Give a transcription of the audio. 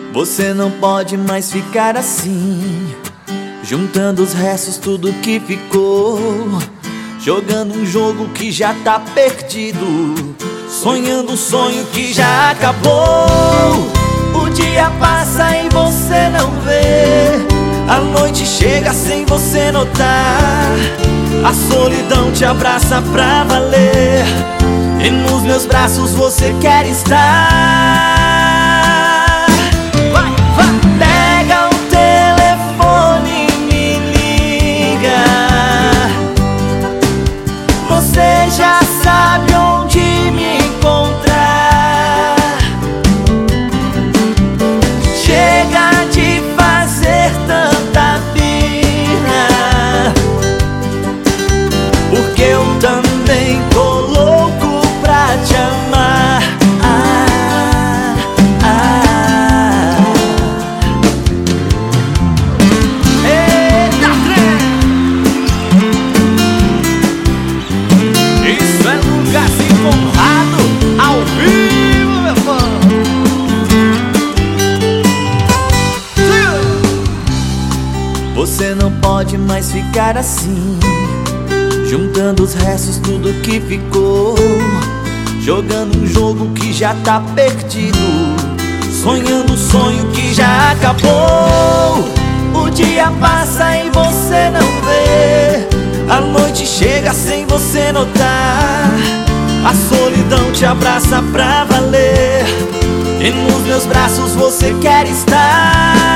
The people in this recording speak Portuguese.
Você não pode mais ficar assim, juntando os restos, tudo que ficou, jogando um jogo que já tá perdido, sonhando um sonho que já acabou. O dia passa e você não vê, a noite chega sem você notar, a solidão te abraça pra valer, e nos meus braços você quer estar. Você já sabe onde me encontrar. Chega de fazer tanta birra, porque eu também tô louco pra te amar. Eita, trem! Isso é Lugarzinho Conrado, ao vivo, meu fã. Você não pode mais ficar assim, juntando os restos, tudo que ficou, jogando um jogo que já tá perdido, sonhando um sonho que já acabou. O dia passa e você não vê, a noite chega sem você notar, a solidão te abraça pra valer, e nos meus braços você quer estar.